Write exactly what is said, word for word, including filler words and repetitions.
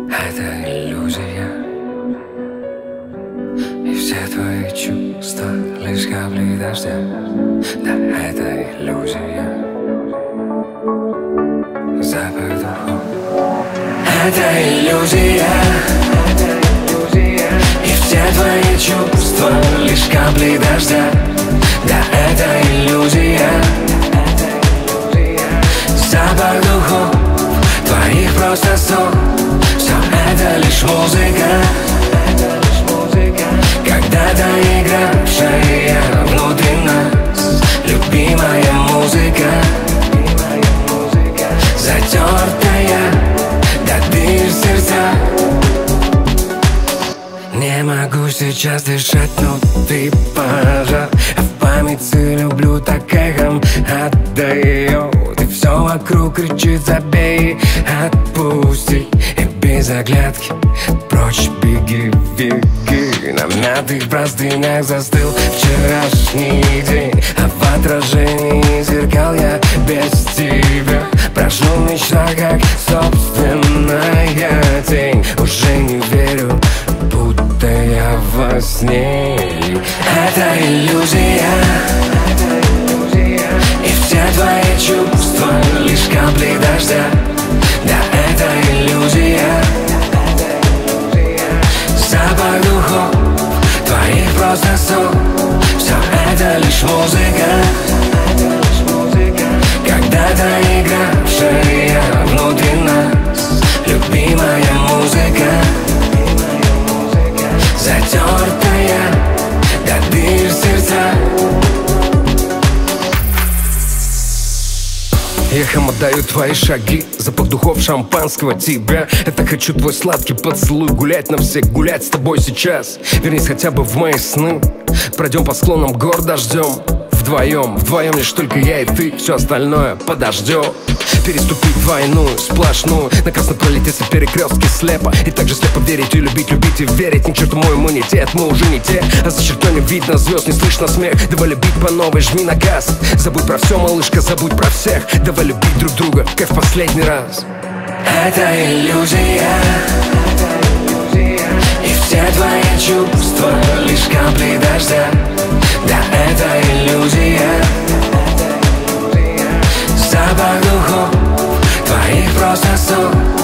Это иллюзия, и все твои чувства лишь капли дождя. Да, это иллюзия, запах духов. Это иллюзия, и все твои чувства лишь капли дождя. Да, это иллюзия, запах духов твоих просто сон. Все это лишь музыка, когда-то игравшая внутри нас. Любимая музыка, затертая до дыр сердца. Не могу сейчас дышать, но ты пожар, а в памяти люблю так эхом отдает. И все вокруг кричит: забей, отпусти. И без оглядки прочь беги, беги. На мятых простынях застыл вчерашний день, а в отражении зеркал я без тебя. Прошу в мечтах, как собственная тень. Уже не верю, будто я во сне. Это иллюзия, и все твои чувства лишь капли дождя. Да, это иллюзия, запах духов твоих просто сон. Все это лишь музыка, когда-то игравшая внутри нас. Любимая музыка, затертая до дыр сердца. Эхом отдают твои шаги, запах духов шампанского тебя. Это хочу твой сладкий поцелуй, гулять навсех, гулять с тобой сейчас. Вернись хотя бы в мои сны, пройдем по склонам гор дождем. Вдвоем, вдвоем лишь только я и ты, все остальное подождет. Переступить двойную, сплошную, на красном пролететься перекрестке слепо. И также слепо верить и любить, любить и верить. Ни к черту мой иммунитет, мы уже не те. А за чертой не видно звезд, не слышно смех. Давай любить по новой, жми на газ. Забудь про все, малышка, забудь про всех. Давай любить друг друга, как в последний раз. Это иллюзия, и все твои чувства лишь капли дождя. Да, это иллюзия, запах духов твоих просто сон.